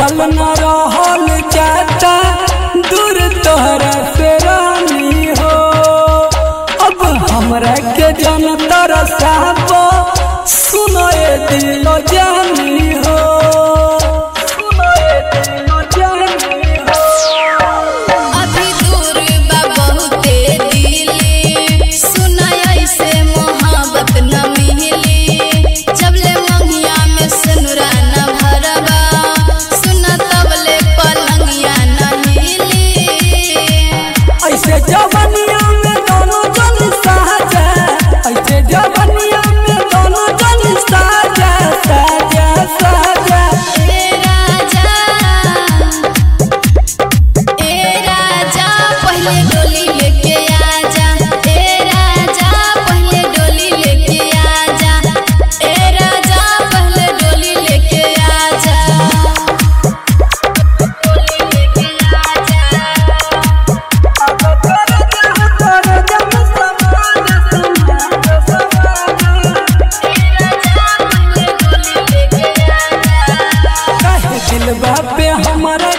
देखल न रहल जाता दूर तोहरा से रानी हो। अब हमरा के जन तरसाबो सुनो ए दिल जानी हो, सुनो ए दिल जानी हो। अभी दूर बा बहुते दिली, सुना ऐसे मोहब्बत न मिली। जबले मंगिया में सनुरा न भरबा, सुना तबले पलंगिया न हिली। ऐसे जवनिया में दोनों जन साजा, ऐसे जवनिया में दोनों जन साजा साजा साजा। ए राजा पहले डोली लेके आजा, ए राजा पहले डोली लेके आजा, ए राजा पहले डोली लेके आजा, डोली लेके आजा। दिलवा पे हमारा